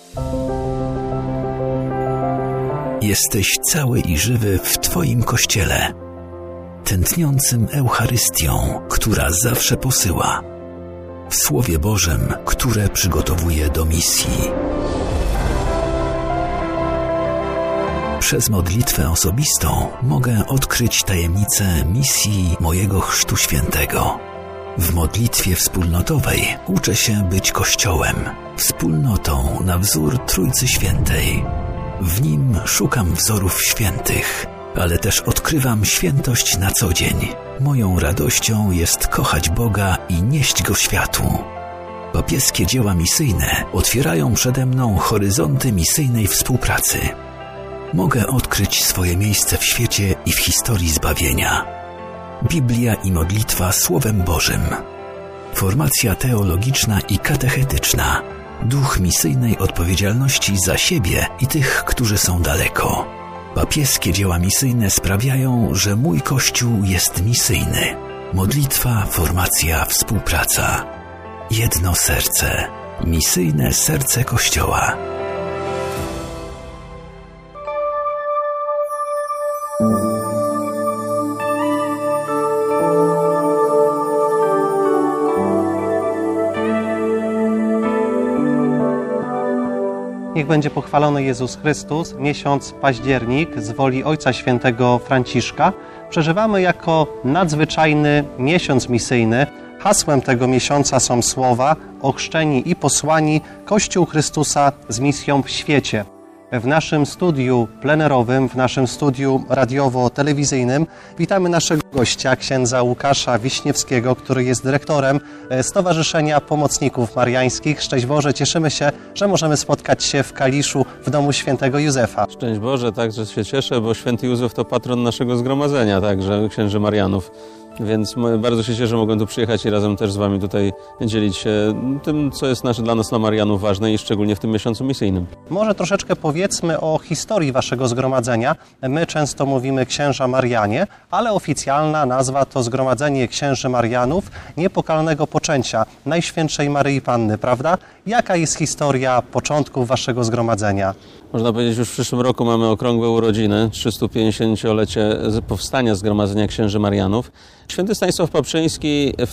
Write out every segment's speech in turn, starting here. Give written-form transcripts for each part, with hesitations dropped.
Jesteś cały i żywy w Twoim Kościele, tętniącym Eucharystią, która zawsze posyła, w Słowie Bożym, które przygotowuje do misji. Przez modlitwę osobistą mogę odkryć tajemnicę misji mojego Chrztu Świętego. W modlitwie wspólnotowej uczę się być Kościołem, wspólnotą na wzór Trójcy Świętej. W nim szukam wzorów świętych, ale też odkrywam świętość na co dzień. Moją radością jest kochać Boga i nieść Go światu. Papieskie dzieła misyjne otwierają przede mną horyzonty misyjnej współpracy. Mogę odkryć swoje miejsce w świecie i w historii zbawienia. Biblia i modlitwa Słowem Bożym. Formacja teologiczna i katechetyczna. Duch misyjnej odpowiedzialności za siebie i tych, którzy są daleko. Papieskie dzieła misyjne sprawiają, że mój Kościół jest misyjny. Modlitwa, formacja, współpraca. Jedno serce. Misyjne serce Kościoła. Niech będzie pochwalony Jezus Chrystus. Miesiąc październik z woli Ojca Świętego Franciszka przeżywamy jako nadzwyczajny miesiąc misyjny. Hasłem tego miesiąca są słowa: ochrzczeni i posłani, Kościół Chrystusa z misją w świecie. W naszym studiu plenerowym, w naszym studiu radiowo-telewizyjnym witamy naszego gościa, księdza Łukasza Wiśniewskiego, który jest dyrektorem Stowarzyszenia Pomocników Mariańskich. Szczęść Boże, cieszymy się, że możemy spotkać się w Kaliszu w domu świętego Józefa. Szczęść Boże, także się cieszę, bo święty Józef to patron naszego zgromadzenia, także księży Marianów. Więc bardzo się cieszę, że mogłem tu przyjechać i razem też z Wami tutaj dzielić się tym, co jest dla nas, na Marianów, ważne i szczególnie w tym miesiącu misyjnym. Może troszeczkę powiedzmy o historii Waszego zgromadzenia. My często mówimy Księża Marianie, ale oficjalna nazwa to Zgromadzenie Księży Marianów Niepokalnego Poczęcia Najświętszej Maryi Panny, prawda? Jaka jest historia początków Waszego zgromadzenia? Można powiedzieć, już w przyszłym roku mamy okrągłe urodziny, 350-lecie powstania Zgromadzenia Księży Marianów. Święty Stanisław Paprzyński w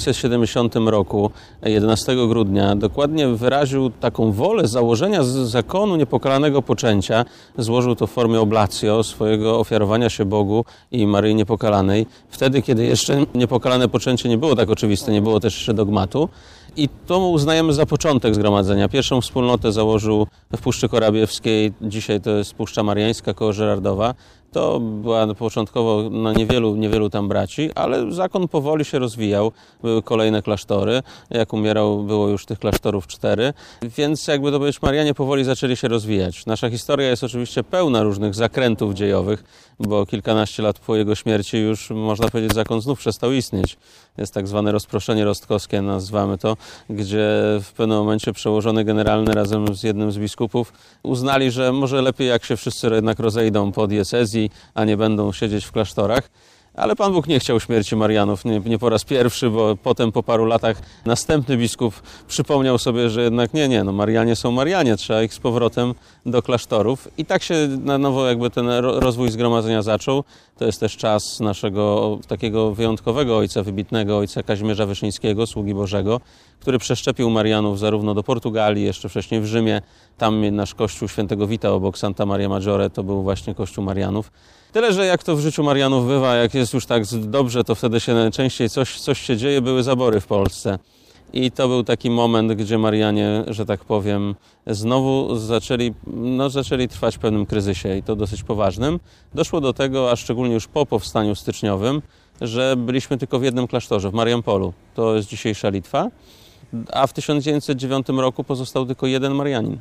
1670 roku, 11 grudnia, dokładnie wyraził taką wolę założenia zakonu niepokalanego poczęcia. Złożył to w formie oblatio, swojego ofiarowania się Bogu i Maryi Niepokalanej. Wtedy, kiedy jeszcze niepokalane poczęcie nie było tak oczywiste, nie było też jeszcze dogmatu. I to uznajemy za początek zgromadzenia. Pierwszą wspólnotę założył w Puszczy Korabiewskiej, dzisiaj to jest Puszcza Mariańska koło Żerardowa. To była początkowo niewielu tam braci, ale zakon powoli się rozwijał. Były kolejne klasztory. Jak umierał, było już tych klasztorów 4. Więc jakby to powiedzieć, Marianie powoli zaczęli się rozwijać. Nasza historia jest oczywiście pełna różnych zakrętów dziejowych, bo kilkanaście lat po jego śmierci już, można powiedzieć, zakon znów przestał istnieć. Jest tak zwane rozproszenie rostkowskie, nazywamy to, gdzie w pewnym momencie przełożony generalny razem z jednym z biskupów uznali, że może lepiej, jak się wszyscy jednak rozejdą po diecezji, a nie będą siedzieć w klasztorach. Ale Pan Bóg nie chciał śmierci Marianów, nie po raz pierwszy, bo potem po paru latach następny biskup przypomniał sobie, że jednak Marianie są Marianie, trzeba ich z powrotem do klasztorów. I tak się na nowo jakby ten rozwój zgromadzenia zaczął. To jest też czas naszego takiego wyjątkowego ojca, wybitnego ojca Kazimierza Wyszyńskiego, sługi Bożego, który przeszczepił Marianów zarówno do Portugalii, jeszcze wcześniej w Rzymie. Tam nasz kościół świętego Wita obok Santa Maria Maggiore to był właśnie kościół Marianów. Tyle, że jak to w życiu Marianów bywa, jak jest już tak dobrze, to wtedy się najczęściej coś się dzieje, były zabory w Polsce. I to był taki moment, gdzie Marianie, że tak powiem, znowu zaczęli trwać w pewnym kryzysie i to dosyć poważnym. Doszło do tego, a szczególnie już po powstaniu styczniowym, że byliśmy tylko w jednym klasztorze, w Mariampolu. To jest dzisiejsza Litwa. A w 1909 roku pozostał tylko jeden Marianin.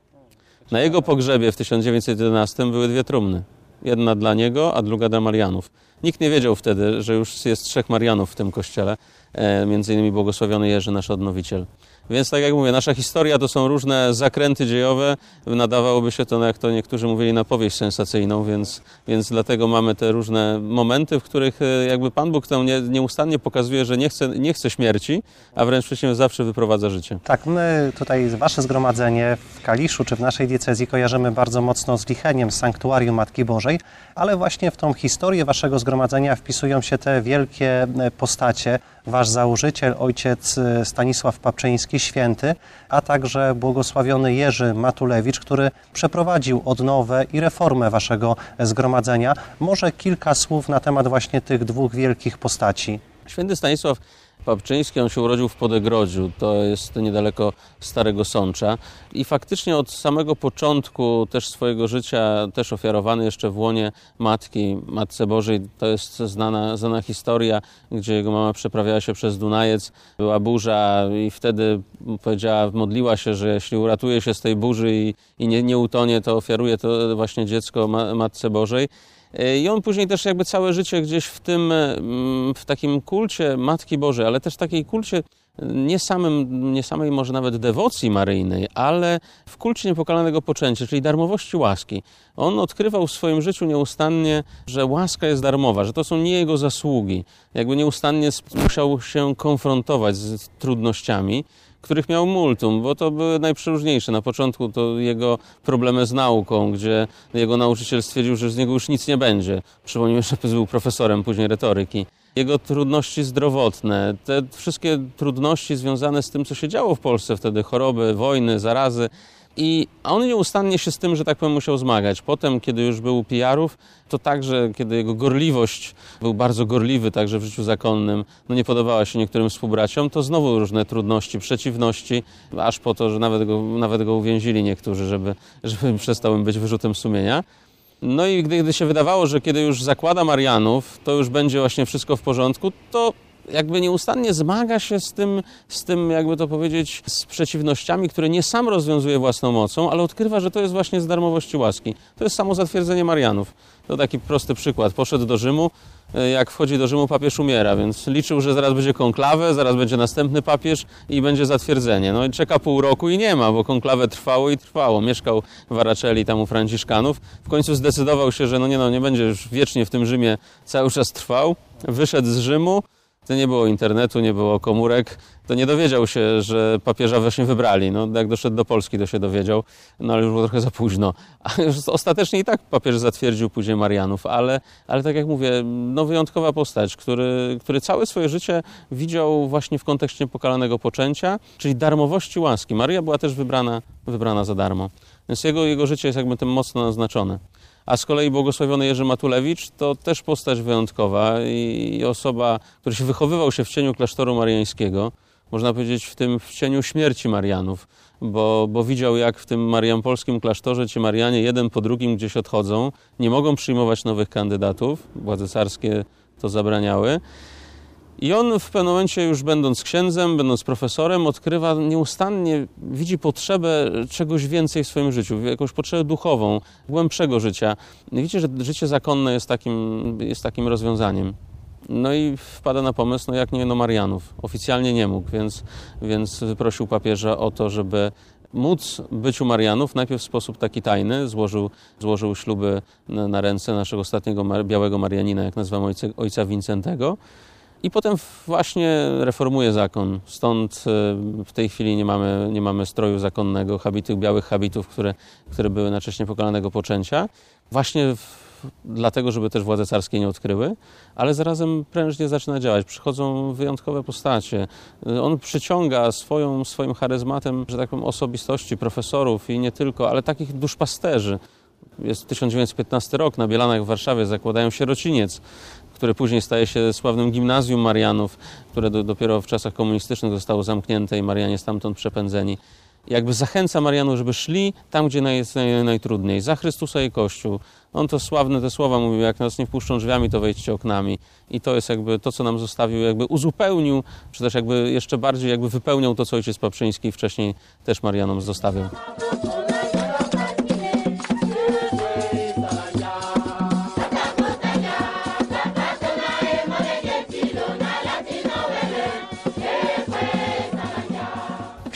Na jego pogrzebie w 1911 były 2 trumny. Jedna dla niego, a druga dla Marianów. Nikt nie wiedział wtedy, że już jest 3 Marianów w tym kościele, między innymi błogosławiony Jerzy, nasz odnowiciel. Więc tak jak mówię, nasza historia to są różne zakręty dziejowe. Nadawałoby się to, jak to niektórzy mówili, na powieść sensacyjną, więc dlatego mamy te różne momenty, w których jakby Pan Bóg tam nieustannie pokazuje, że nie chce śmierci, a wręcz przeciwnie, zawsze wyprowadza życie. Tak, my tutaj wasze zgromadzenie w Kaliszu czy w naszej diecezji kojarzymy bardzo mocno z Licheniem, z Sanktuarium Matki Bożej, ale właśnie w tą historię waszego zgromadzenia wpisują się te wielkie postacie, wasz założyciel, ojciec Stanisław Papczyński, święty, a także błogosławiony Jerzy Matulewicz, który przeprowadził odnowę i reformę waszego zgromadzenia. Może kilka słów na temat właśnie tych dwóch wielkich postaci. Święty Stanisław Papczyński, on się urodził w Podegrodziu, to jest niedaleko Starego Sącza i faktycznie od samego początku też swojego życia, też ofiarowany jeszcze w łonie Matce Bożej, to jest znana historia, gdzie jego mama przeprawiała się przez Dunajec, była burza i wtedy powiedziała, modliła się, że jeśli uratuje się z tej burzy i nie utonie, to ofiaruje to właśnie dziecko Matce Bożej. I on później też jakby całe życie gdzieś w takim kulcie Matki Bożej, ale też takiej kulcie nie samej może nawet dewocji maryjnej, ale w kulcie niepokalanego poczęcia, czyli darmowości łaski. On odkrywał w swoim życiu nieustannie, że łaska jest darmowa, że to są nie jego zasługi. Jakby nieustannie musiał się konfrontować z trudnościami, których miał multum, bo to były najprzeróżniejsze. Na początku to jego problemy z nauką, gdzie jego nauczyciel stwierdził, że z niego już nic nie będzie. Przypomnijmy, że był profesorem później retoryki. Jego trudności zdrowotne, te wszystkie trudności związane z tym, co się działo w Polsce wtedy, choroby, wojny, zarazy. A on nieustannie się z tym, że tak powiem, musiał zmagać. Potem, kiedy już był u pijarów, to także, kiedy jego gorliwość, był bardzo gorliwy także w życiu zakonnym, nie podobała się niektórym współbraciom, to znowu różne trudności, przeciwności, aż po to, że nawet go uwięzili niektórzy, żeby przestał być wyrzutem sumienia. No i gdy się wydawało, że kiedy już zakłada Marianów, to już będzie właśnie wszystko w porządku, to jakby nieustannie zmaga się z tym, jakby to powiedzieć, z przeciwnościami, które nie sam rozwiązuje własną mocą, ale odkrywa, że to jest właśnie z darmowości łaski. To jest samo zatwierdzenie Marianów. To taki prosty przykład. Poszedł do Rzymu, jak wchodzi do Rzymu, papież umiera, więc liczył, że zaraz będzie konklawę, zaraz będzie następny papież i będzie zatwierdzenie. No i czeka pół roku i nie ma, bo konklawę trwało i trwało. Mieszkał w Aracelli, tam u Franciszkanów. W końcu zdecydował się, że nie będzie już wiecznie w tym Rzymie cały czas trwał. Wyszedł z Rzymu. To nie było internetu, nie było komórek, to nie dowiedział się, że papieża właśnie wybrali. Jak doszedł do Polski, to się dowiedział, ale już było trochę za późno. A już ostatecznie i tak papież zatwierdził później Marianów, ale tak jak mówię, wyjątkowa postać, który całe swoje życie widział właśnie w kontekście niepokalanego poczęcia, czyli darmowości łaski. Maryja była też wybrana za darmo. Więc jego życie jest jakby tym mocno naznaczone. A z kolei błogosławiony Jerzy Matulewicz to też postać wyjątkowa i osoba, który wychowywał się w cieniu klasztoru mariańskiego, można powiedzieć w cieniu śmierci Marianów, bo widział, jak w tym mariampolskim klasztorze ci Marianie jeden po drugim gdzieś odchodzą, nie mogą przyjmować nowych kandydatów, władze carskie to zabraniały. I on w pewnym momencie, już będąc księdzem, będąc profesorem, odkrywa nieustannie, widzi potrzebę czegoś więcej w swoim życiu, jakąś potrzebę duchową, głębszego życia. Widzi, że życie zakonne jest takim rozwiązaniem. No i wpada na pomysł, jak nie Marianów. Oficjalnie nie mógł, więc wyprosił papieża o to, żeby móc być u Marianów, najpierw w sposób taki tajny, złożył śluby na ręce naszego ostatniego białego Marianina, jak nazywamy ojca Wincentego. I potem właśnie reformuje zakon. Stąd w tej chwili nie mamy stroju zakonnego, białych habitów, które były na cześć niepokalanego poczęcia. Właśnie dlatego, żeby też władze carskie nie odkryły, ale zarazem prężnie zaczyna działać. Przychodzą wyjątkowe postacie. On przyciąga swoim charyzmatem, że tak powiem, osobistości, profesorów i nie tylko, ale takich duszpasterzy. Jest 1915 rok, na Bielanach w Warszawie zakładają sierociniec, który później staje się sławnym gimnazjum Marianów, które dopiero w czasach komunistycznych zostało zamknięte i Marianie stamtąd przepędzeni. Jakby zachęca Marianów, żeby szli tam, gdzie jest najtrudniej, za Chrystusa i Kościół. On to sławne te słowa mówił, jak nas nie wpuszczą drzwiami, to wejdźcie oknami. I to jest jakby to, co nam zostawił, jakby uzupełnił, czy też jakby jeszcze bardziej jakby wypełniał to, co ojciec Papczyński wcześniej też Marianom zostawił.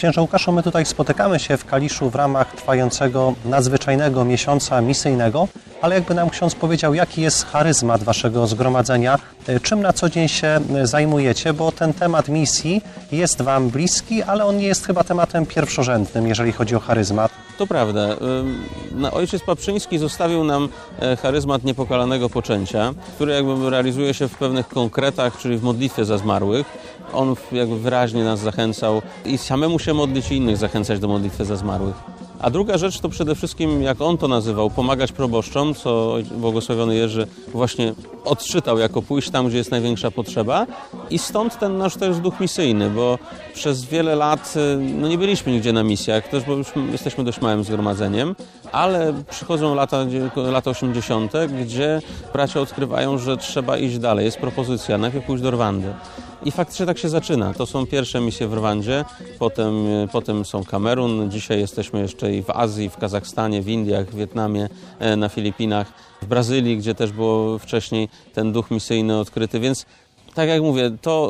Księże Łukaszu, my tutaj spotykamy się w Kaliszu w ramach trwającego nadzwyczajnego miesiąca misyjnego, ale jakby nam ksiądz powiedział, jaki jest charyzmat waszego zgromadzenia, czym na co dzień się zajmujecie, bo ten temat misji jest wam bliski, ale on nie jest chyba tematem pierwszorzędnym, jeżeli chodzi o charyzmat. To prawda. Ojciec Paprzyński zostawił nam charyzmat niepokalanego poczęcia, który jakby realizuje się w pewnych konkretach, czyli w modlitwie za zmarłych. On jakby wyraźnie nas zachęcał i samemu się modlić i innych zachęcać do modlitwy za zmarłych. A druga rzecz to przede wszystkim, jak on to nazywał, pomagać proboszczom, co błogosławiony Jerzy właśnie odczytał jako pójść tam, gdzie jest największa potrzeba. I stąd ten nasz też duch misyjny, bo przez wiele lat nie byliśmy nigdzie na misjach, też bo już jesteśmy dość małym zgromadzeniem, ale przychodzą lata 80., gdzie bracia odkrywają, że trzeba iść dalej. Jest propozycja, najpierw pójść do Rwandy. I faktycznie tak się zaczyna. To są pierwsze misje w Rwandzie, potem są Kamerun, dzisiaj jesteśmy jeszcze i w Azji, w Kazachstanie, w Indiach, w Wietnamie, na Filipinach, w Brazylii, gdzie też było wcześniej ten duch misyjny odkryty, więc tak jak mówię,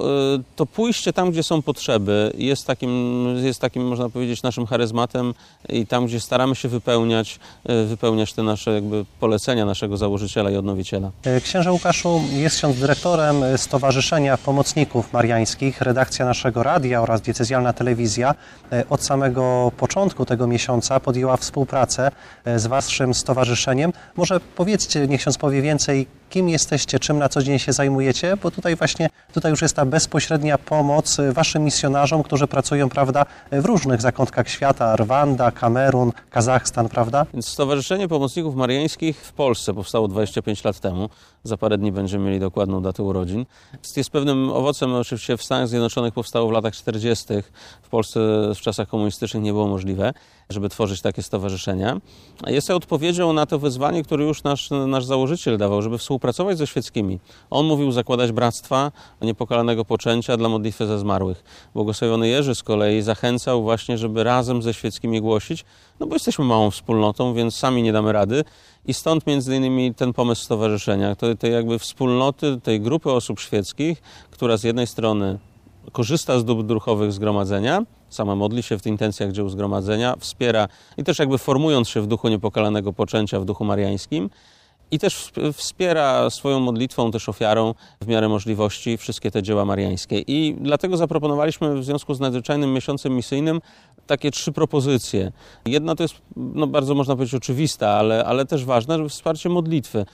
to pójście tam, gdzie są potrzeby jest takim, można powiedzieć, naszym charyzmatem i tam, gdzie staramy się wypełniać te nasze jakby polecenia naszego założyciela i odnowiciela. Księże Łukaszu, jest ksiądz dyrektorem Stowarzyszenia Pomocników Mariańskich, redakcja naszego radia oraz diecezjalna telewizja od samego początku tego miesiąca podjęła współpracę z waszym stowarzyszeniem. Może powiedzcie, niech ksiądz powie więcej, kim jesteście, czym na co dzień się zajmujecie, bo tutaj już jest ta bezpośrednia pomoc waszym misjonarzom, którzy pracują, prawda, w różnych zakątkach świata, Rwanda, Kamerun, Kazachstan, prawda? Więc Stowarzyszenie Pomocników Mariańskich w Polsce powstało 25 lat temu. Za parę dni będziemy mieli dokładną datę urodzin. Jest pewnym owocem, oczywiście w Stanach Zjednoczonych powstało w latach 40. W Polsce w czasach komunistycznych nie było możliwe, żeby tworzyć takie stowarzyszenia. Jest odpowiedzią na to wyzwanie, które już nasz założyciel dawał, żeby współpracować ze świeckimi. On mówił zakładać bractwa niepokalanego poczęcia dla modlitwy za zmarłych. Błogosławiony Jerzy z kolei zachęcał właśnie, żeby razem ze świeckimi głosić, no bo jesteśmy małą wspólnotą, więc sami nie damy rady. I stąd między innymi ten pomysł stowarzyszenia, tej jakby wspólnoty, tej grupy osób świeckich, która z jednej strony korzysta z dóbr duchowych zgromadzenia, sama modli się w intencjach dzieł zgromadzenia, wspiera i też jakby formując się w duchu niepokalanego poczęcia, w duchu mariańskim, i też wspiera swoją modlitwą, też ofiarą w miarę możliwości wszystkie te dzieła mariańskie. I dlatego zaproponowaliśmy w związku z nadzwyczajnym miesiącem misyjnym takie 3 propozycje. Jedna to jest bardzo można powiedzieć oczywista, ale też ważna, żeby wsparcie modlitwy.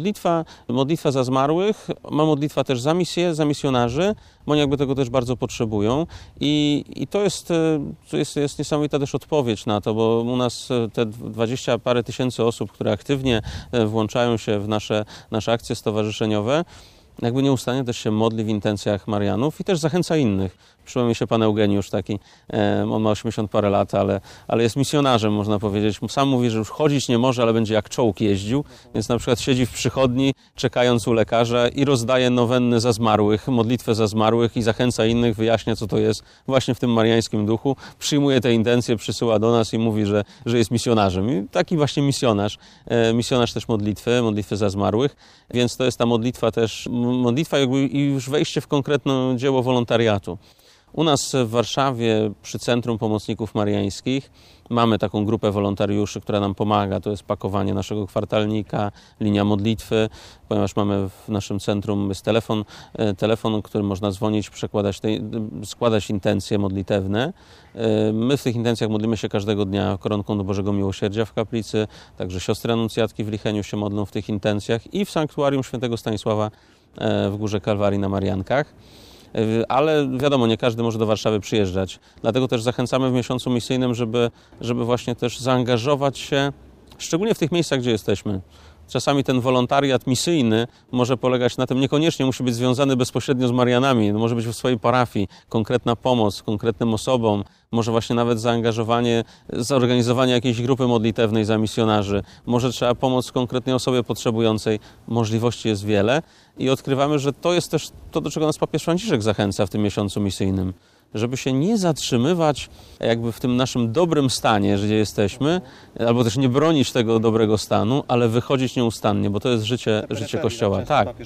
Modlitwa za zmarłych, modlitwa też za misję, za misjonarzy, bo oni jakby tego też bardzo potrzebują. I to jest niesamowita też odpowiedź na to, bo u nas te 20 parę tysięcy osób, które aktywnie włączają się w nasze akcje stowarzyszeniowe, jakby nieustannie też się modli w intencjach Marianów i też zachęca innych. Przypomniał mi się pan Eugeniusz taki, on ma 80 parę lat, ale jest misjonarzem, można powiedzieć. Sam mówi, że już chodzić nie może, ale będzie jak czołg jeździł, więc na przykład siedzi w przychodni, czekając u lekarza i rozdaje nowenny za zmarłych, modlitwę za zmarłych i zachęca innych, wyjaśnia, co to jest właśnie w tym mariańskim duchu. Przyjmuje te intencje, przysyła do nas i mówi, że jest misjonarzem. I taki właśnie misjonarz też modlitwy za zmarłych, więc to jest ta modlitwa jakby i już wejście w konkretne dzieło wolontariatu. U nas w Warszawie przy Centrum Pomocników Mariańskich mamy taką grupę wolontariuszy, która nam pomaga. To jest pakowanie naszego kwartalnika, linia modlitwy, ponieważ mamy w naszym centrum jest telefon, który można dzwonić, składać intencje modlitewne. My w tych intencjach modlimy się każdego dnia koronką do Bożego Miłosierdzia w kaplicy, także siostry anuncjatki w Licheniu się modlą w tych intencjach i w sanktuarium świętego Stanisława w Górze Kalwarii na Mariankach. Ale wiadomo, nie każdy może do Warszawy przyjeżdżać. Dlatego też zachęcamy w miesiącu misyjnym, żeby właśnie też zaangażować się, szczególnie w tych miejscach, gdzie jesteśmy. Czasami ten wolontariat misyjny może polegać na tym, niekoniecznie musi być związany bezpośrednio z Marianami, może być w swojej parafii, konkretna pomoc konkretnym osobom, może właśnie nawet zaangażowanie, zorganizowanie jakiejś grupy modlitewnej za misjonarzy, może trzeba pomóc konkretnej osobie potrzebującej, możliwości jest wiele i odkrywamy, że to jest też to, do czego nas papież Franciszek zachęca w tym miesiącu misyjnym, żeby się nie zatrzymywać jakby w tym naszym dobrym stanie, gdzie jesteśmy, albo też nie bronić tego dobrego stanu, ale wychodzić nieustannie, bo to jest życie Kościoła.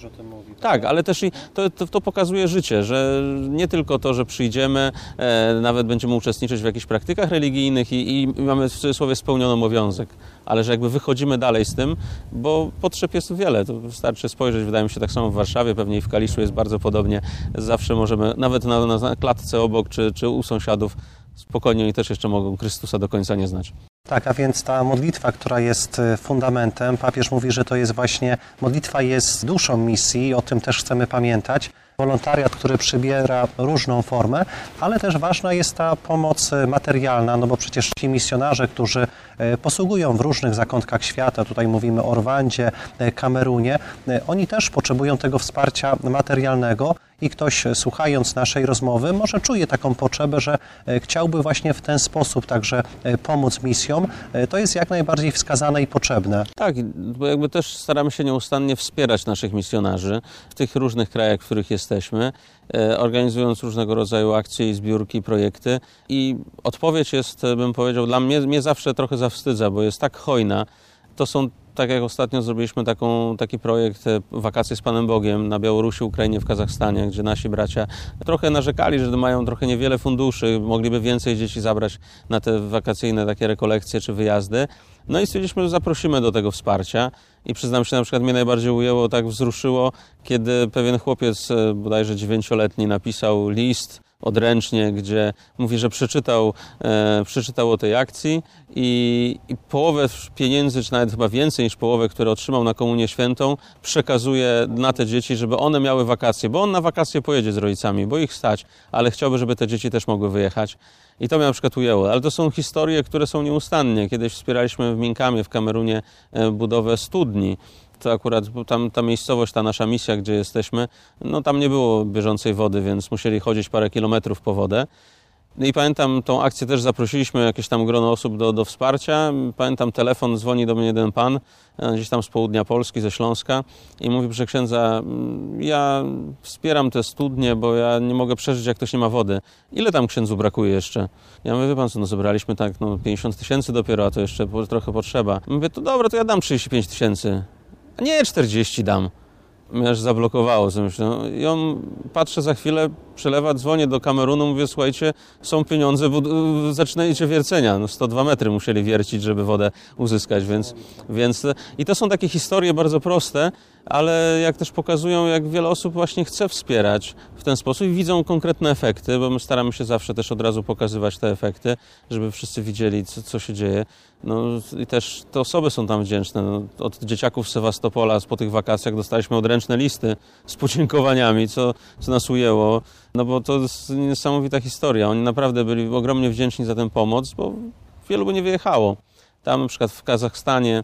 Tak, ale też i to pokazuje życie, że nie tylko to, że przyjdziemy, nawet będziemy uczestniczyć w jakichś praktykach religijnych i mamy w cudzysłowie spełniony obowiązek, ale że jakby wychodzimy dalej z tym, bo potrzeb jest wiele. To wystarczy spojrzeć, wydaje mi się, tak samo w Warszawie, pewnie i w Kaliszu jest bardzo podobnie. Zawsze możemy, nawet na klatce obok, czy u sąsiadów, spokojnie oni też jeszcze mogą Chrystusa do końca nie znać. Tak, a więc ta modlitwa, która jest fundamentem, papież mówi, że to jest właśnie, modlitwa jest duszą misji, o tym też chcemy pamiętać. Wolontariat, który przybiera różną formę, ale też ważna jest ta pomoc materialna, no bo przecież ci misjonarze, którzy posługują w różnych zakątkach świata, tutaj mówimy o Rwandzie, Kamerunie, oni też potrzebują tego wsparcia materialnego i ktoś, słuchając naszej rozmowy, może czuje taką potrzebę, że chciałby właśnie w ten sposób także pomóc misjom. To jest jak najbardziej wskazane i potrzebne. Tak, bo jakby też staramy się nieustannie wspierać naszych misjonarzy w tych różnych krajach, w których jesteśmy, organizując różnego rodzaju akcje i zbiórki, projekty. I odpowiedź jest, bym powiedział, dla mnie zawsze trochę zawstydza, bo jest tak hojna. To są, tak jak ostatnio zrobiliśmy taki projekt Wakacje z Panem Bogiem na Białorusi, Ukrainie, w Kazachstanie, gdzie nasi bracia trochę narzekali, że mają trochę niewiele funduszy, mogliby więcej dzieci zabrać na te wakacyjne takie rekolekcje czy wyjazdy. No i stwierdziliśmy, że zaprosimy do tego wsparcia i przyznam się, na przykład mnie najbardziej ujęło, tak wzruszyło, kiedy pewien chłopiec, bodajże 9-letni, napisał list odręcznie, gdzie mówi, że przeczytał o tej akcji i połowę pieniędzy, czy nawet chyba więcej niż połowę, które otrzymał na Komunię Świętą, przekazuje na te dzieci, żeby one miały wakacje, bo on na wakacje pojedzie z rodzicami, bo ich stać, ale chciałby, żeby te dzieci też mogły wyjechać. I to mnie na przykład ujęło. Ale to są historie, które są nieustannie. Kiedyś wspieraliśmy w Minkamie w Kamerunie budowę studni. To akurat ta miejscowość, ta nasza misja, gdzie jesteśmy, no tam nie było bieżącej wody, więc musieli chodzić parę kilometrów po wodę. I pamiętam, tą akcję też zaprosiliśmy jakieś tam grono osób do wsparcia. Pamiętam, telefon, dzwoni do mnie jeden pan, gdzieś tam z południa Polski, ze Śląska i mówi: proszę księdza, ja wspieram te studnie, bo ja nie mogę przeżyć, jak ktoś nie ma wody. Ile tam księdzu brakuje jeszcze? Ja mówię: wie pan co, zebraliśmy 50 000 dopiero, a to jeszcze trochę potrzeba. Mówię: to dobra, to ja dam 35 000. A nie, 40 dam. Mnie aż zablokowało. Myślę, i on patrzy za chwilę, przelewa, dzwonię do Kamerunu, mówię: słuchajcie, są pieniądze, zaczynajcie wiercenia. 102 metry musieli wiercić, żeby wodę uzyskać, więc i to są takie historie bardzo proste, ale jak też pokazują, jak wiele osób właśnie chce wspierać w ten sposób i widzą konkretne efekty, bo my staramy się zawsze też od razu pokazywać te efekty, żeby wszyscy widzieli, co się dzieje. No i też te osoby są tam wdzięczne. No, od dzieciaków z Sewastopola po tych wakacjach dostaliśmy odręczne listy z podziękowaniami, co nas ujęło. No bo to jest niesamowita historia. Oni naprawdę byli ogromnie wdzięczni za tę pomoc, bo wielu by nie wyjechało. Tam na przykład w Kazachstanie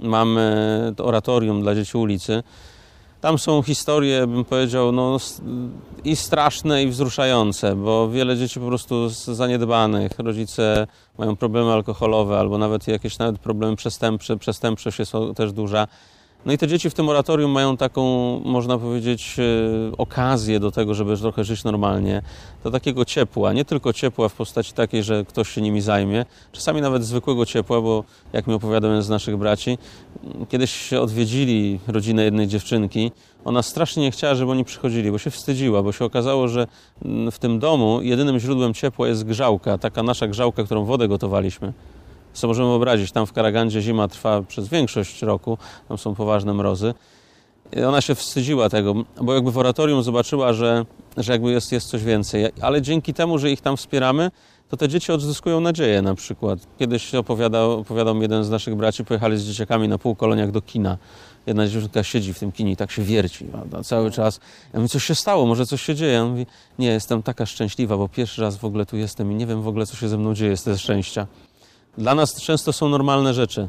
mamy oratorium dla dzieci ulicy. Tam są historie, bym powiedział, no, i straszne, i wzruszające, bo wiele dzieci po prostu zaniedbanych, rodzice mają problemy alkoholowe albo nawet jakieś problemy przestępczość jest też duża. No i te dzieci w tym oratorium mają taką, można powiedzieć, okazję do tego, żeby trochę żyć normalnie, do takiego ciepła, nie tylko ciepła w postaci takiej, że ktoś się nimi zajmie, czasami nawet zwykłego ciepła, bo jak mi opowiadał jeden z naszych braci, kiedyś odwiedzili rodzinę jednej dziewczynki, ona strasznie nie chciała, żeby oni przychodzili, bo się wstydziła, bo się okazało, że w tym domu jedynym źródłem ciepła jest grzałka, taka nasza grzałka, którą wodę gotowaliśmy. Co możemy wyobrazić, tam w Karagandzie zima trwa przez większość roku, tam są poważne mrozy. I ona się wstydziła tego, bo jakby w oratorium zobaczyła, że jakby jest coś więcej. Ale dzięki temu, że ich tam wspieramy, to te dzieci odzyskują nadzieję na przykład. Kiedyś opowiadał mi jeden z naszych braci, pojechali z dzieciakami na półkoloniach do kina. Jedna dziewczynka siedzi w tym kinie i tak się wierci, prawda, cały czas. Ja mówię: coś się stało, może coś się dzieje? Ja mówię: nie, jestem taka szczęśliwa, bo pierwszy raz w ogóle tu jestem i nie wiem w ogóle, co się ze mną dzieje z tego szczęścia. Dla nas często są normalne rzeczy.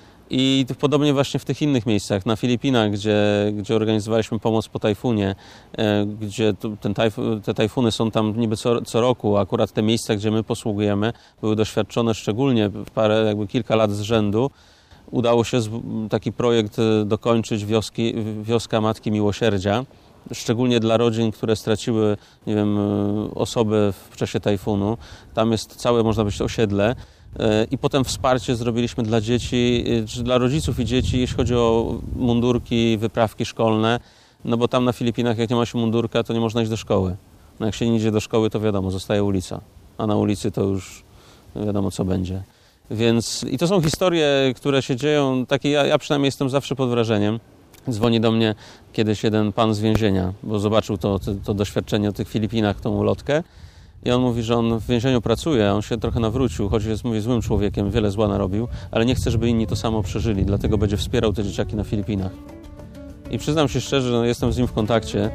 I podobnie właśnie w tych innych miejscach, na Filipinach, gdzie organizowaliśmy pomoc po tajfunie, gdzie te tajfuny są tam niby co roku, akurat te miejsca, gdzie my posługujemy, były doświadczone szczególnie kilka lat z rzędu. Udało się taki projekt dokończyć, Wioska Matki Miłosierdzia. szczególnie dla rodzin, które straciły, nie wiem, osoby w czasie tajfunu. Tam jest całe, można powiedzieć, osiedle. I potem wsparcie zrobiliśmy dla dzieci, czy dla rodziców i dzieci, jeśli chodzi o mundurki, wyprawki szkolne. No bo tam na Filipinach, jak nie ma się mundurka, to nie można iść do szkoły. No jak się nie idzie do szkoły, to wiadomo, zostaje ulica. A na ulicy to już wiadomo, co będzie. Więc i to są historie, które się dzieją, takie ja przynajmniej jestem zawsze pod wrażeniem. Dzwoni do mnie kiedyś jeden pan z więzienia, bo zobaczył to doświadczenie o tych Filipinach, tą ulotkę. I on mówi, że on w więzieniu pracuje, on się trochę nawrócił, choć jest, mówi, złym człowiekiem, wiele zła narobił, ale nie chce, żeby inni to samo przeżyli, dlatego będzie wspierał te dzieciaki na Filipinach. I przyznam się szczerze, że jestem z nim w kontakcie,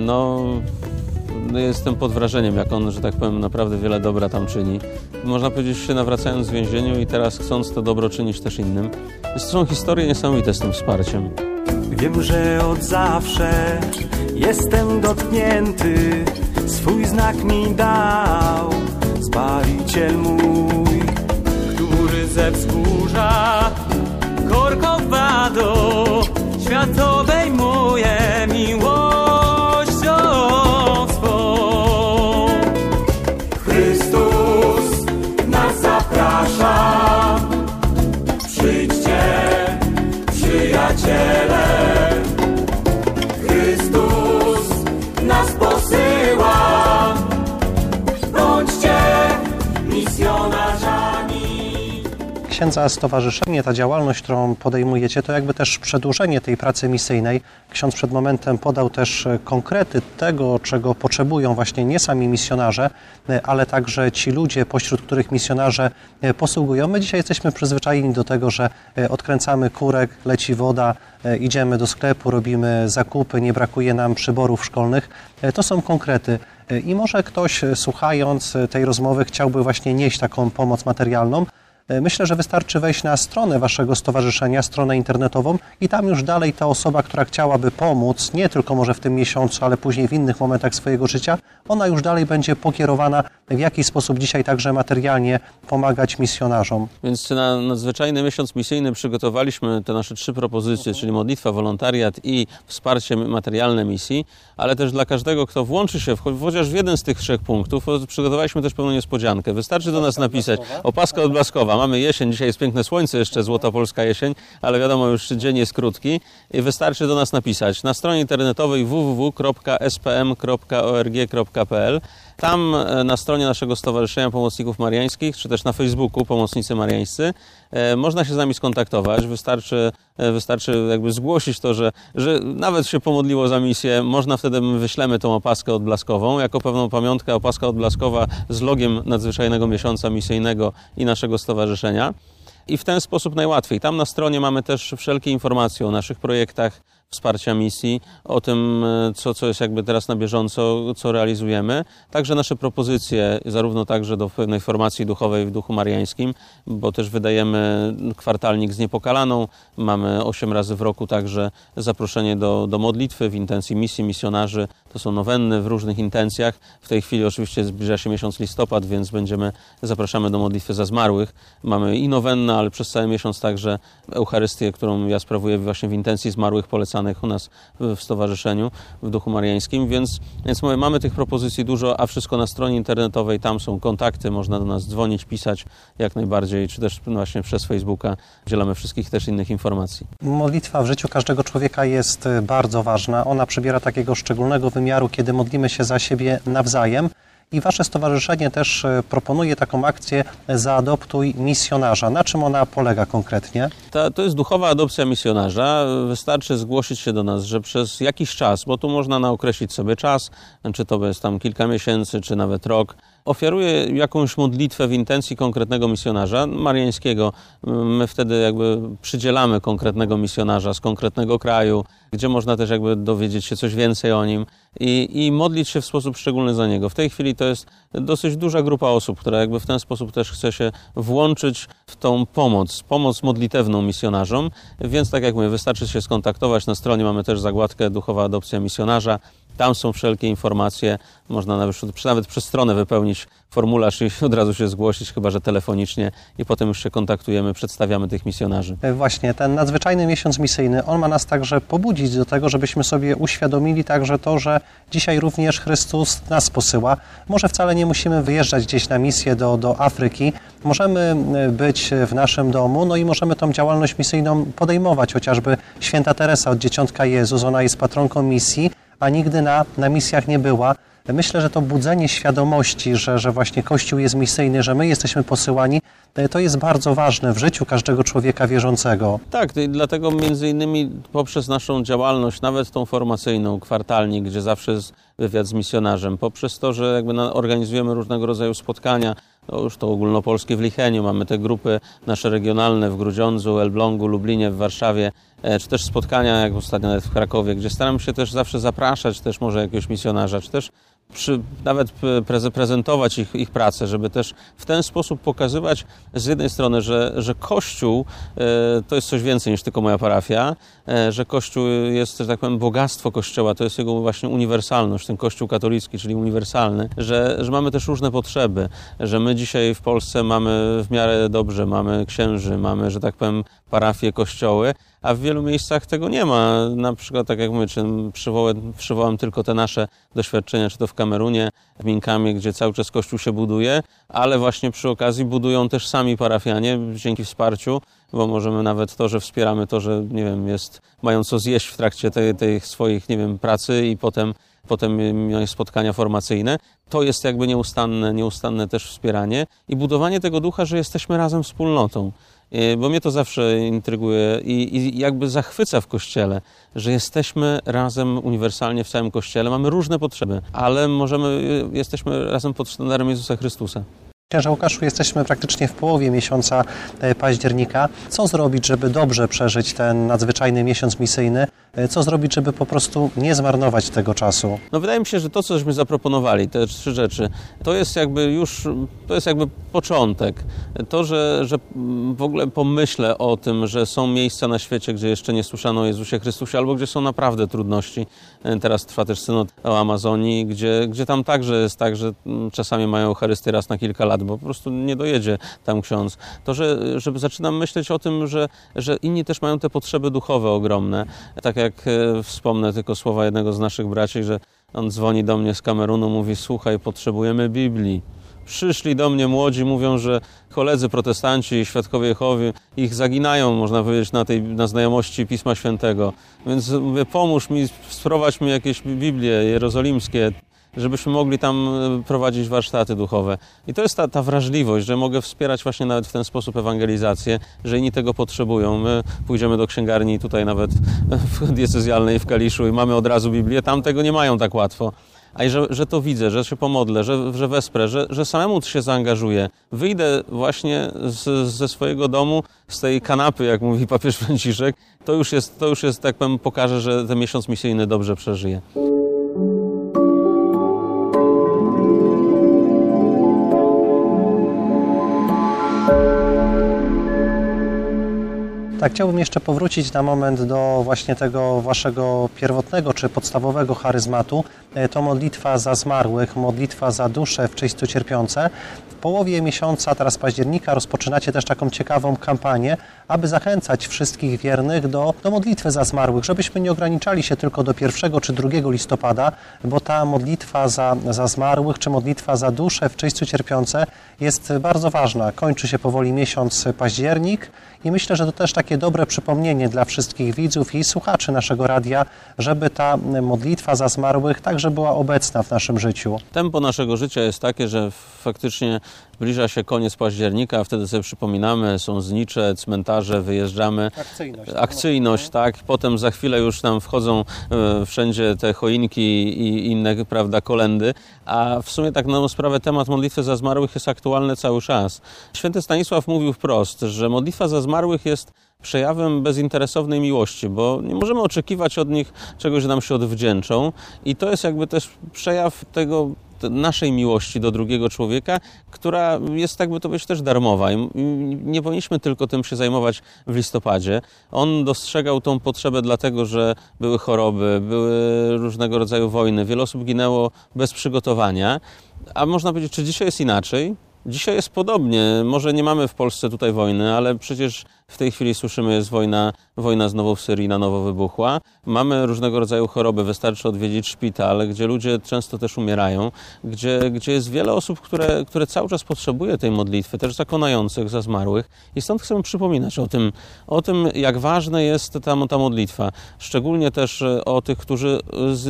jestem pod wrażeniem, jak on, że tak powiem, naprawdę wiele dobra tam czyni. Można powiedzieć, się nawracając z więzieniu i teraz chcąc to dobro czynić też innym. Więc to są historie niesamowite z tym wsparciem. Wiem, że od zawsze jestem dotknięty, swój znak mi dał Zbawiciel mój, który ze wzgórza Corcovado świat obejmuje miłością swą. Chrystus nas zaprasza, przyjdźcie, przyjaciele. Chrystus nas posyła, bądźcie misjonarzami. Księdza, stowarzyszenie, ta działalność, którą podejmujecie, to jakby też przedłużenie tej pracy misyjnej. Ksiądz przed momentem podał też konkrety tego, czego potrzebują właśnie nie sami misjonarze, ale także ci ludzie, pośród których misjonarze posługują. My dzisiaj jesteśmy przyzwyczajeni do tego, że odkręcamy kurek, leci woda, idziemy do sklepu, robimy zakupy, nie brakuje nam przyborów szkolnych. To są konkrety. I może ktoś, słuchając tej rozmowy, chciałby właśnie nieść taką pomoc materialną. Myślę, że wystarczy wejść na stronę waszego stowarzyszenia, stronę internetową i tam już dalej ta osoba, która chciałaby pomóc, nie tylko może w tym miesiącu, ale później w innych momentach swojego życia, ona już dalej będzie pokierowana, w jaki sposób dzisiaj także materialnie pomagać misjonarzom. Więc na nadzwyczajny miesiąc misyjny przygotowaliśmy te nasze 3 propozycje, czyli modlitwa, wolontariat i wsparcie materialne misji, ale też dla każdego, kto włączy się chociaż w jeden z tych 3 punktów, przygotowaliśmy też pewną niespodziankę. Wystarczy do nas napisać opaska odblaskowa. Mamy jesień, dzisiaj jest piękne słońce, jeszcze złota polska jesień, ale wiadomo, już dzień jest krótki i wystarczy do nas napisać na stronie internetowej www.spm.org.pl. Tam na stronie naszego Stowarzyszenia Pomocników Mariańskich, czy też na Facebooku Pomocnicy Mariańscy, można się z nami skontaktować. Wystarczy jakby zgłosić to, że nawet się pomodliło za misję. Można wtedy, my wyślemy tą opaskę odblaskową jako pewną pamiątkę, opaska odblaskowa z logiem nadzwyczajnego miesiąca misyjnego i naszego stowarzyszenia. I w ten sposób najłatwiej. Tam na stronie mamy też wszelkie informacje o naszych projektach wsparcia misji, o tym, co jest jakby teraz na bieżąco, co realizujemy. Także nasze propozycje, zarówno także do pewnej formacji duchowej w duchu mariańskim, bo też wydajemy kwartalnik z Niepokalaną. Mamy 8 razy w roku także zaproszenie do modlitwy w intencji misji misjonarzy. To są nowenny w różnych intencjach. W tej chwili oczywiście zbliża się miesiąc listopad, więc zapraszamy do modlitwy za zmarłych. Mamy i nowennę, ale przez cały miesiąc także Eucharystię, którą ja sprawuję właśnie w intencji zmarłych polecanych u nas w stowarzyszeniu, w duchu mariańskim, więc mówię, mamy tych propozycji dużo, a wszystko na stronie internetowej, tam są kontakty, można do nas dzwonić, pisać jak najbardziej, czy też właśnie przez Facebooka udzielamy wszystkich też innych informacji. Modlitwa w życiu każdego człowieka jest bardzo ważna. Ona przybiera takiego szczególnego wymiaru, kiedy modlimy się za siebie nawzajem. I wasze stowarzyszenie też proponuje taką akcję Zaadoptuj misjonarza. Na czym ona polega konkretnie? To jest duchowa adopcja misjonarza. Wystarczy zgłosić się do nas, że przez jakiś czas, bo tu można określić sobie czas, czy to jest tam kilka miesięcy, czy nawet rok, ofiaruje jakąś modlitwę w intencji konkretnego misjonarza mariańskiego. My wtedy jakby przydzielamy konkretnego misjonarza z konkretnego kraju, gdzie można też jakby dowiedzieć się coś więcej o nim i modlić się w sposób szczególny za niego. W tej chwili to jest dosyć duża grupa osób, która jakby w ten sposób też chce się włączyć w tą pomoc modlitewną misjonarzom, więc tak jak mówię, wystarczy się skontaktować. Na stronie mamy też zagładkę Duchowa Adopcja Misjonarza. Tam są wszelkie informacje, można nawet przez stronę wypełnić formularz i od razu się zgłosić, chyba że telefonicznie i potem już się kontaktujemy, przedstawiamy tych misjonarzy. Właśnie, ten nadzwyczajny miesiąc misyjny, on ma nas także pobudzić do tego, żebyśmy sobie uświadomili także to, że dzisiaj również Chrystus nas posyła. Może wcale nie musimy wyjeżdżać gdzieś na misję do Afryki. Możemy być w naszym domu, no i możemy tą działalność misyjną podejmować. Chociażby święta Teresa od Dzieciątka Jezus, ona jest patronką misji, a nigdy na misjach nie była. Myślę, że to budzenie świadomości, że właśnie Kościół jest misyjny, że my jesteśmy posyłani, to jest bardzo ważne w życiu każdego człowieka wierzącego. Tak, i dlatego między innymi poprzez naszą działalność, nawet tą formacyjną, kwartalnie, gdzie zawsze jest wywiad z misjonarzem, poprzez to, że jakby organizujemy różnego rodzaju spotkania, już to ogólnopolskie w Licheniu, mamy te grupy nasze regionalne w Grudziądzu, Elblągu, Lublinie, w Warszawie, czy też spotkania, jak ostatnio nawet w Krakowie, gdzie staramy się też zawsze zapraszać też może jakiegoś misjonarza, czy też nawet prezentować ich pracę, żeby też w ten sposób pokazywać z jednej strony, że Kościół to jest coś więcej niż tylko moja parafia, że Kościół jest, że tak powiem, bogactwo Kościoła, to jest jego właśnie uniwersalność, ten Kościół katolicki, czyli uniwersalny, że mamy też różne potrzeby, że my dzisiaj w Polsce mamy w miarę dobrze, mamy księży, mamy, że tak powiem, parafie, kościoły, a w wielu miejscach tego nie ma. Na przykład, tak jak mówię, przywołam tylko te nasze doświadczenia, czy to w Kamerunie, w Minkamie, gdzie cały czas Kościół się buduje, ale właśnie przy okazji budują też sami parafianie dzięki wsparciu, bo możemy nawet to, że wspieramy to, że nie wiem, mają co zjeść w trakcie tej swoich, nie wiem, pracy i potem spotkania formacyjne. To jest jakby nieustanne też wspieranie i budowanie tego ducha, że jesteśmy razem wspólnotą. Bo mnie to zawsze intryguje i jakby zachwyca w Kościele, że jesteśmy razem uniwersalnie w całym Kościele, mamy różne potrzeby, ale jesteśmy razem pod sztandarem Jezusa Chrystusa. Księże Łukaszu, jesteśmy praktycznie w połowie miesiąca października. Co zrobić, żeby dobrze przeżyć ten nadzwyczajny miesiąc misyjny? Co zrobić, żeby po prostu nie zmarnować tego czasu? No wydaje mi się, że to, co żeśmy zaproponowali, te 3 rzeczy, to jest jakby początek. To, że w ogóle pomyślę o tym, że są miejsca na świecie, gdzie jeszcze nie słyszano o Jezusie Chrystusie, albo gdzie są naprawdę trudności. Teraz trwa też synod o Amazonii, gdzie tam także jest tak, że czasami mają Eucharystię raz na kilka lat, bo po prostu nie dojedzie tam ksiądz. To, że zaczynam myśleć o tym, że inni też mają te potrzeby duchowe ogromne. Tak jak wspomnę tylko słowa jednego z naszych braci, że on dzwoni do mnie z Kamerunu, mówi: słuchaj, potrzebujemy Biblii. Przyszli do mnie młodzi, mówią, że koledzy protestanci, świadkowie Jehowy, ich zaginają, można powiedzieć, na znajomości Pisma Świętego. Więc mówię, pomóż mi, sprowadź mi jakieś Biblie jerozolimskie, żebyśmy mogli tam prowadzić warsztaty duchowe. I to jest ta wrażliwość, że mogę wspierać właśnie nawet w ten sposób ewangelizację, że inni tego potrzebują. My pójdziemy do księgarni tutaj nawet diecezjalnej w Kaliszu i mamy od razu Biblię, tam tego nie mają tak łatwo. A i że to widzę, że się pomodlę, że wesprę, że samemu się zaangażuję. Wyjdę właśnie ze swojego domu, z tej kanapy, jak mówi papież Franciszek, to już jest, tak powiem, pokaże, że ten miesiąc misyjny dobrze przeżyje. Tak, chciałbym jeszcze powrócić na moment do właśnie tego waszego pierwotnego czy podstawowego charyzmatu. To modlitwa za zmarłych, modlitwa za dusze w czysto cierpiące. W połowie miesiąca, teraz października, rozpoczynacie też taką ciekawą kampanię, aby zachęcać wszystkich wiernych do modlitwy za zmarłych, żebyśmy nie ograniczali się tylko do 1 czy 2 listopada, bo ta modlitwa za zmarłych czy modlitwa za dusze w czysto cierpiące jest bardzo ważna. Kończy się powoli miesiąc październik i myślę, że to też takie dobre przypomnienie dla wszystkich widzów i słuchaczy naszego radia, żeby ta modlitwa za zmarłych także była obecna w naszym życiu. Tempo naszego życia jest takie, że faktycznie zbliża się koniec października, wtedy sobie przypominamy, są znicze, cmentarze, wyjeżdżamy. Akcyjność, tak. Potem za chwilę już nam wchodzą wszędzie te choinki i inne, prawda, kolędy. A w sumie tak na sprawę temat modlitwy za zmarłych jest aktualny cały czas. Święty Stanisław mówił wprost, że modlitwa za zmarłych jest przejawem bezinteresownej miłości, bo nie możemy oczekiwać od nich czegoś, że nam się odwdzięczą i to jest jakby też przejaw tego naszej miłości do drugiego człowieka, która jest, jakby to być, też darmowa. I nie powinniśmy tylko tym się zajmować w listopadzie. On dostrzegał tą potrzebę dlatego, że były choroby, były różnego rodzaju wojny. Wiele osób ginęło bez przygotowania. A można powiedzieć, czy dzisiaj jest inaczej? Dzisiaj jest podobnie. Może nie mamy w Polsce tutaj wojny, ale przecież w tej chwili słyszymy, jest wojna znowu w Syrii na nowo wybuchła. Mamy różnego rodzaju choroby. Wystarczy odwiedzić szpital, gdzie ludzie często też umierają, gdzie jest wiele osób, które cały czas potrzebuje tej modlitwy, też zakonających za zmarłych. I stąd chcemy przypominać o tym, jak ważna jest ta modlitwa. Szczególnie też o tych, którzy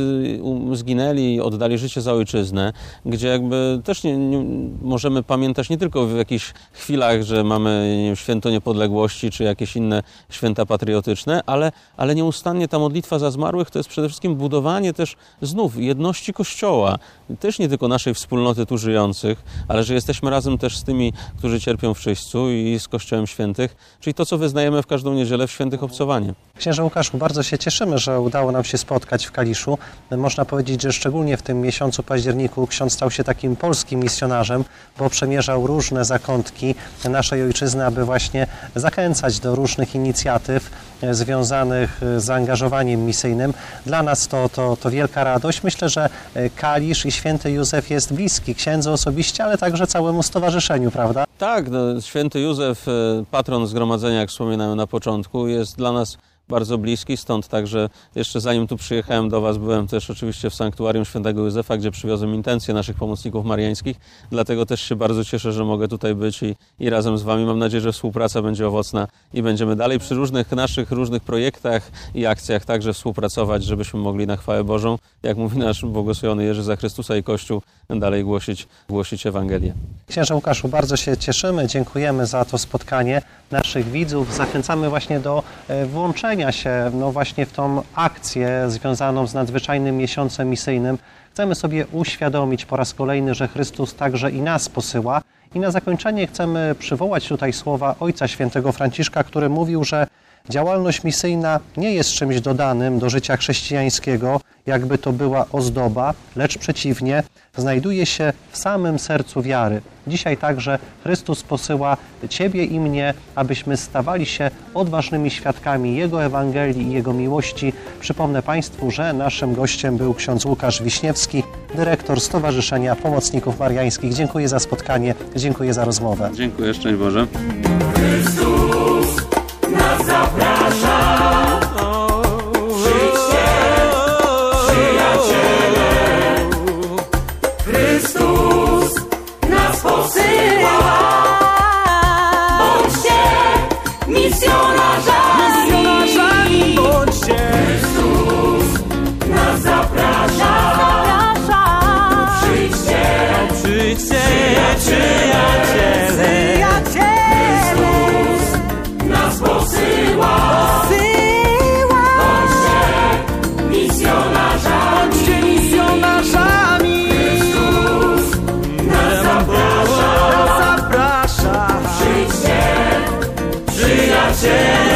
zginęli i oddali życie za ojczyznę, gdzie jakby też nie możemy pamiętać nie tylko w jakichś chwilach, że mamy, nie wiem, święto niepodległości, czy jakieś inne święta patriotyczne, ale nieustannie ta modlitwa za zmarłych to jest przede wszystkim budowanie też znów jedności Kościoła. Też nie tylko naszej wspólnoty tu żyjących, ale że jesteśmy razem też z tymi, którzy cierpią w czyśćcu i z Kościołem Świętych, czyli to, co wyznajemy w każdą niedzielę w świętych obcowanie. Księże Łukaszu, bardzo się cieszymy, że udało nam się spotkać w Kaliszu. Można powiedzieć, że szczególnie w tym miesiącu październiku ksiądz stał się takim polskim misjonarzem, bo przemierzał różne zakątki naszej ojczyzny, aby właśnie zachęcać do różnych inicjatyw związanych z zaangażowaniem misyjnym. Dla nas to wielka radość. Myślę, że Kalisz i święty Józef jest bliski księdzu osobiście, ale także całemu stowarzyszeniu, prawda? Tak, święty Józef, patron zgromadzenia, jak wspominałem na początku, jest dla nas bardzo bliski, stąd także jeszcze zanim tu przyjechałem do Was, byłem też oczywiście w sanktuarium świętego Józefa, gdzie przywiozłem intencje naszych pomocników mariańskich, dlatego też się bardzo cieszę, że mogę tutaj być i razem z Wami. Mam nadzieję, że współpraca będzie owocna i będziemy dalej przy różnych projektach i akcjach także współpracować, żebyśmy mogli na chwałę Bożą, jak mówi nasz błogosławiony Jerzy za Chrystusa i Kościół, dalej głosić Ewangelię. Księże Łukaszu, bardzo się cieszymy, dziękujemy za to spotkanie naszych widzów. Zachęcamy właśnie do włączenia się właśnie w tą akcję związaną z nadzwyczajnym miesiącem misyjnym. Chcemy sobie uświadomić po raz kolejny, że Chrystus także i nas posyła. I na zakończenie chcemy przywołać tutaj słowa Ojca Świętego Franciszka, który mówił, że działalność misyjna nie jest czymś dodanym do życia chrześcijańskiego, jakby to była ozdoba, lecz przeciwnie, znajduje się w samym sercu wiary. Dzisiaj także Chrystus posyła Ciebie i mnie, abyśmy stawali się odważnymi świadkami Jego Ewangelii i Jego miłości. Przypomnę Państwu, że naszym gościem był ksiądz Łukasz Wiśniewski, dyrektor Stowarzyszenia Pomocników Mariańskich. Dziękuję za spotkanie, dziękuję za rozmowę. Dziękuję, szczęść Boże. Chrystus nas zaprasza. Przyjdźcie, przyjaciele. Chrystus nas posyła. Bądźcie misjonarzami. Bądźcie. Chrystus nas zaprasza. Przyjdźcie, przyjaciele. Nas posyła. Bądźcie misjonarzami. Chrystus nas zaprasza. Przyjdźcie, przyjaciele.